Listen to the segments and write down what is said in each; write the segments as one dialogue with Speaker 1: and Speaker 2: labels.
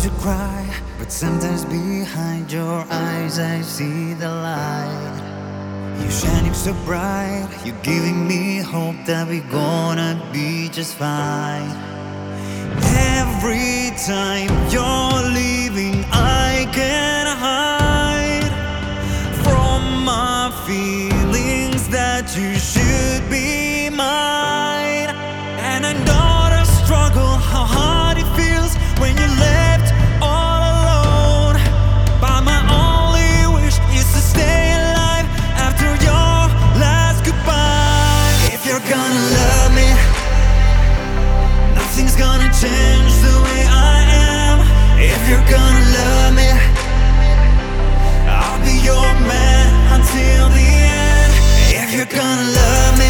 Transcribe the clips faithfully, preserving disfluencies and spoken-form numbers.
Speaker 1: to cry, but sometimes behind your eyes I see the light. You're shining so bright, you're giving me hope that we're gonna be just fine. Every time you're leaving, I can't hide from my feelings that you should be mine. And I know the struggle, how hard it feels when you're left all alone. But my only wish is to stay alive after your last goodbye. If you're gonna love me, nothing's gonna change the way I am. If you're gonna love me, I'll be your man until the end. If you're gonna love me,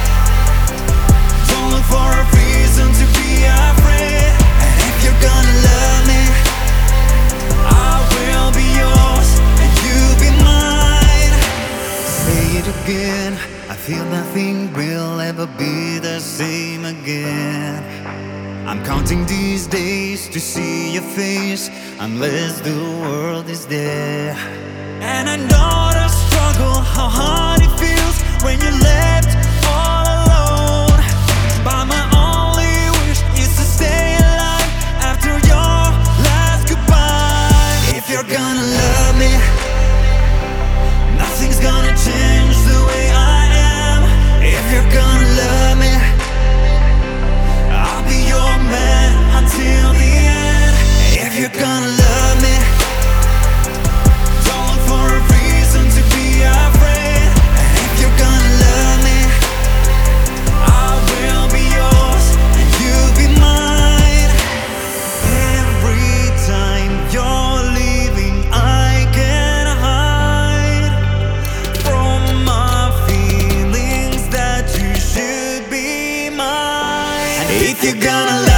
Speaker 1: don't look for a reason to be afraid. And if you're gonna love me, I will be yours and you'll be mine. Say it again, I feel nothing will ever be the same again. I'm counting these days to see your face, unless the world is there. And I know the struggle, how hard it feels when you're left all alone. But my only wish is to stay alive after your last goodbye. If you're gonna love me, nothing's gonna change the way I am. If you're gonna love me, I'll be your man until the end. If you're gonna love me, don't look for a reason to be afraid. And if you're gonna love me, I will be yours and you'll be mine. Every time you're leaving, I can't hide from my feelings that you should be mine. And if you're gonna love